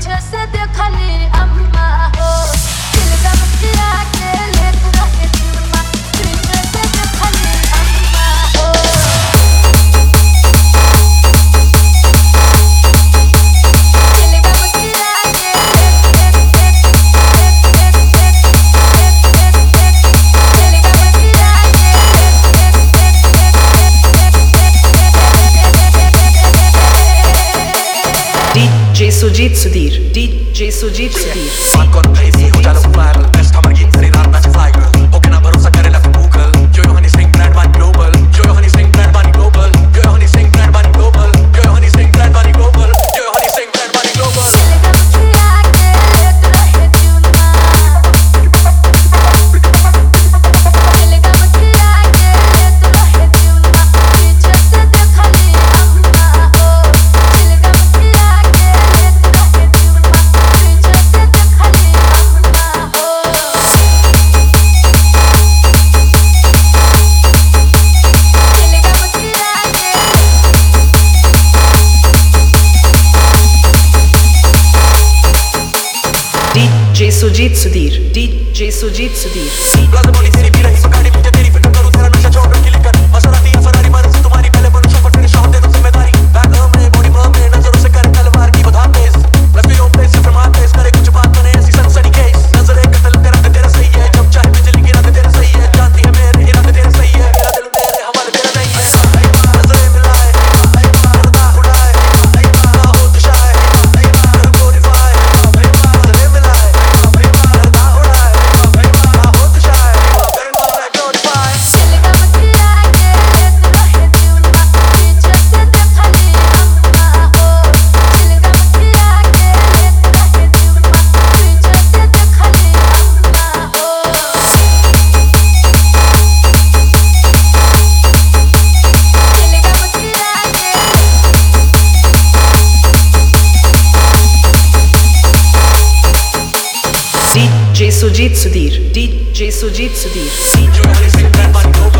पीछे से देखली अम्मा हो दिल दब किया के लेत रहे चुम्मा पीछे से देखली अम्मा हो दिल दब किया के DJ Sujit Sudhir, DJ Sujit Sudhir. बात कौन crazy हो जाला viral best हमारे गीत सारी रात नाचे fly girl ओके ना भरोसा करे left Google जो यो Honey Singh brand bani global जो यो Honey Singh brand bani global जो यो Honey Singh brand bani global जो यो Honey Singh brand bani global जो यो Honey Singh brand bani global दिल दब किया के लेत रहे चुम्मा पीछे से देखली अम्मा हो दिल दब किया के लेत रहे चुम्मा पीछे से देखली अम्मा हो दिल दब किया के DJ Sujit Sudhir, DJ Sujit Sudhir. प्लाज़ा बोली तेरी भी रही गाड़ी मुझे तेरी फिक्र करूँ तेरा नशा छोड़ रखी लिकर मसराती है फरारी बरस तुम्हारी पहले बनो शॉट फिनिश ऑफ दे दो जिम्मेदारी बैक होम में बॉडी बम में नजरों से कर तलवार की बधा तेज लेफ्ट योर प्लेस फिर मार तेज करे कुछ बात बने ऐसी सनसनी केस नजर एक कतल तेरा सही है जब चाहे बिजली गिरा तेरा सही है जानती है मेरे इरादे तेरे सही है मेरा दिल तेरे हवाले तेरा नहीं है नजरें मिलाए पर्दा उड़ाए ना हो तो शायद कर ग्लोरीफाई नजरें मिलाए पर्दा उड़ाए ना हो तो शायद कर ग्लोरीफाई दिल दब किया के लेत रहे चुम्मा पीछे से देखली अम्मा हो दिल दब किया के लेत रहे चुम्मा पीछे से देखली अम्मा हो दिल दब किया के DJ Sujit Sudhir, DJ Sujit Sudhir. जो यो Honey Singh brand bani global